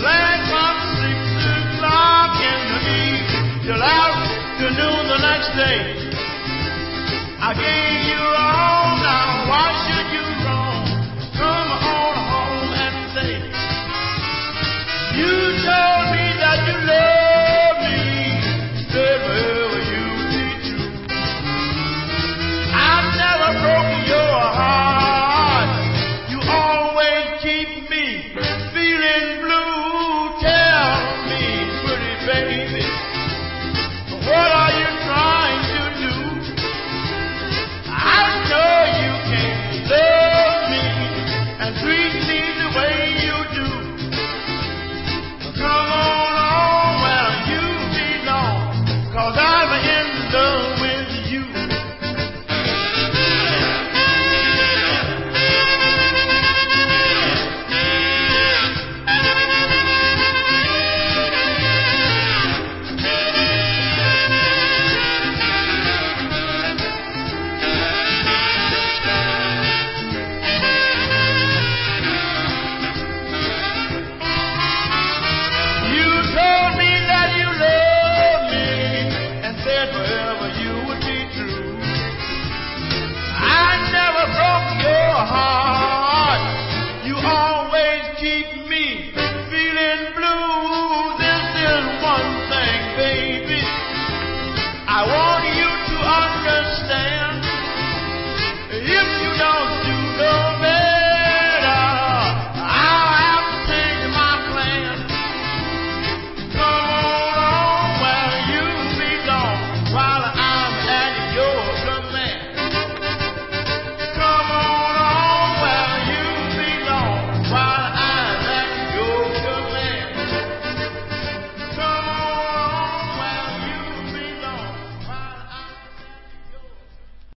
Last from 6 o'clock in the evening till afternoon the next day. I gave you all, now why should you wrong? Come on home and stay. You told me that you love me, said well you be true. I've never broken your heart, you always keep me feeling blue. Tell me, pretty baby, what are you trying to do? I know you can't love me and treat me the way you do. Come on home where you belong, 'cause I